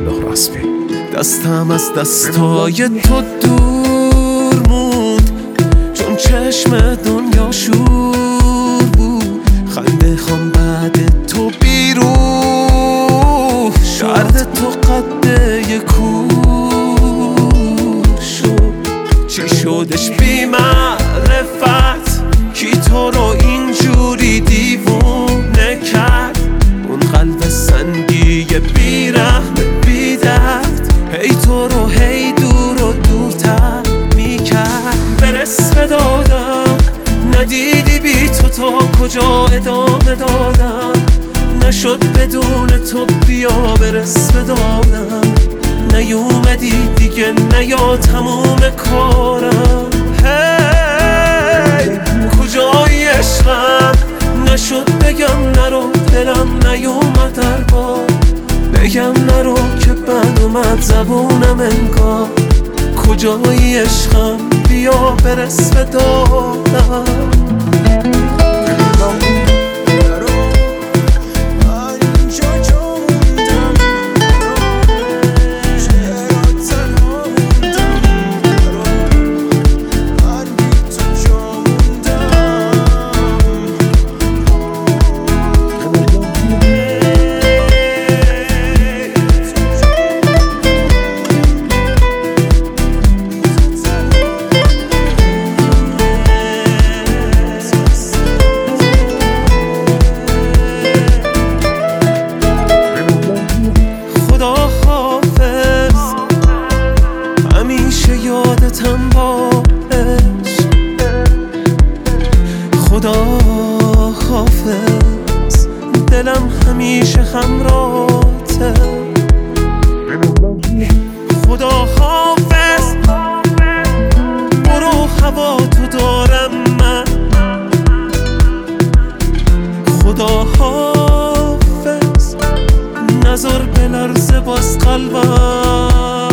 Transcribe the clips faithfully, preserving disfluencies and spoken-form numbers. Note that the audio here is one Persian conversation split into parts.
الله رسمی. دستم از دستای تو دور موند، چون چشم دنیا شور بود. خنده خام بعد تو بیروح شد، درد تو قده کور شد. چی شدش بی معرفت کی تو رو اینجوری دیوونه کرد؟ اون قلب سنگی بی رحم بی درد هی تو رو هی دور و دورتر میکرد. برس به دادم ندیدی بی تو تا کجا ادامه دادم، نشد بدون تو بیا برس به دادم. نیومدی دیگه نیا تموم کارم. هی کجای عشقم نشد بگم نرو، دلم نیومد در بار بگم نرو که بد اومد زبونم انگار. کجای عشقم بیا برس به دادم. یادتم باش خدا حافظ، دلم همیشه همراهته. خدا حافظ برو هوا تو دارم من. خدا حافظ نظر بلرزه باز قلبم.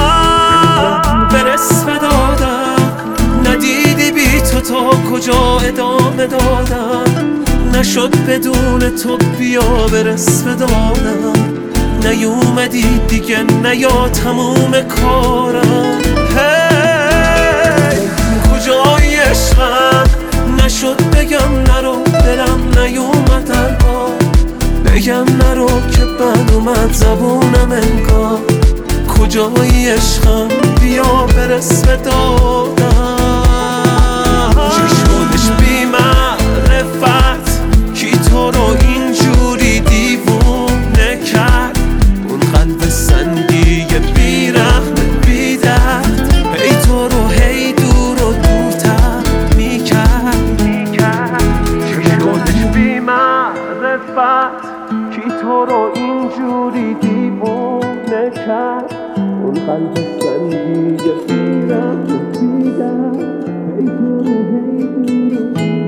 برس به دادم ندیدی بی تو تا کجا ادامه دادم، نشد بدون تو بیا برس به دادم. نیومدی دیگه نیا تموم کارم. هی کجای عشقم نشد بگم نرو، دلم نیومد در بار بگم نرو که بد اومد زبونم انگار. کجای عشقم بیا برس به دادم. چی شدش بی معرفت کی تو رو اینجوری دیوونه کرد؟ اون قلب سنگی بی رحم بی درد هی تو رو هی دور و دورتر میکرد. چی شدش بی معرفت کی تو رو اینجوری دیوونه کرد؟ اون قلب سنگی بی رحم بی درد هی تو رو هی دور و